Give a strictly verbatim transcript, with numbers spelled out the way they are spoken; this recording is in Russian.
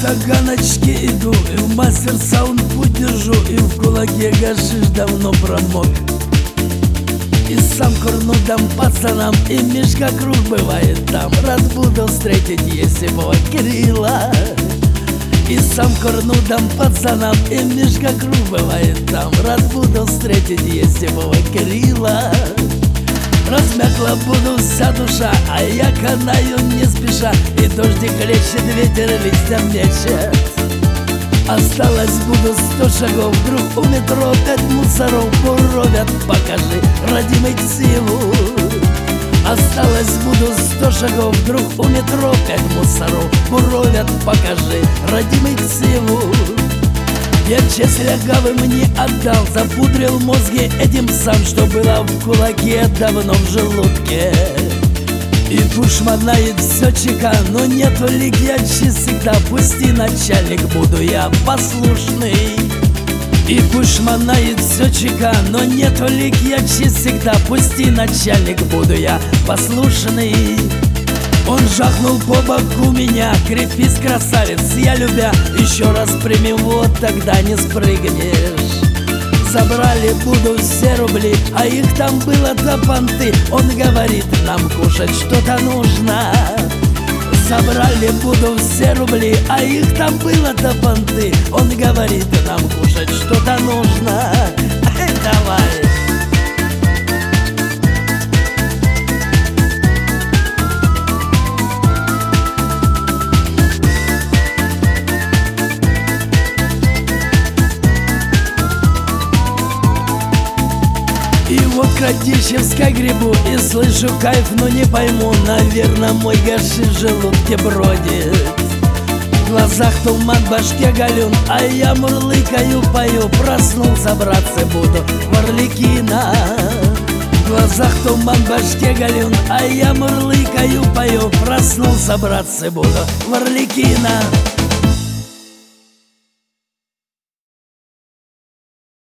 таганочке иду, и в мастер саунд подержу, и в кулаке гашиш давно промок. И сам курну дам пацанам, и Мишка Круг бывает там. Рад буду встретить Есипова Кирилла. И сам курну дам пацанам, и Мишка Круг бывает там. Рад буду встретить Есипова Кирилла. Размякла буду вся душа, а я канаю не спеша. И дождик лечит, ветер листья мечет. Осталось буду сто шагов, вдруг у метро пять мусоров буровят. Покажи, родимый ксиву. Осталось буду сто шагов, вдруг у метро пять мусоров буровят. Покажи, родимый ксиву. Я честь лягавы мне отдал, запудрил мозги этим сам, что было в кулаке давно в желудке. И душманает все чека, но нету легячи всегда. Пусть и начальник буду я послушный. И душманает все чека, но нету легячи всегда. Пусть и начальник буду я послушный. Он жахнул по боку меня: крепись, красавец, я любя. Еще раз прими, вот тогда не спрыгнешь. Забрали буду все рубли, а их там было-то понты. Он говорит, нам кушать что-то нужно. Забрали буду все рубли, а их там было-то понты. Он говорит, нам кушать что-то нужно. Эй, давай! И вот к Радищевской грибу и слышу кайф, но не пойму. Наверное, мой гашиш в желудке бродит. В глазах туман, в башке галюн, а я мурлыкаю, пою. Проснулся, братцы, буду в Арлекино. В глазах туман, в башке галюн, а я мурлыкаю, пою. Проснулся, братцы, буду в Арлекино.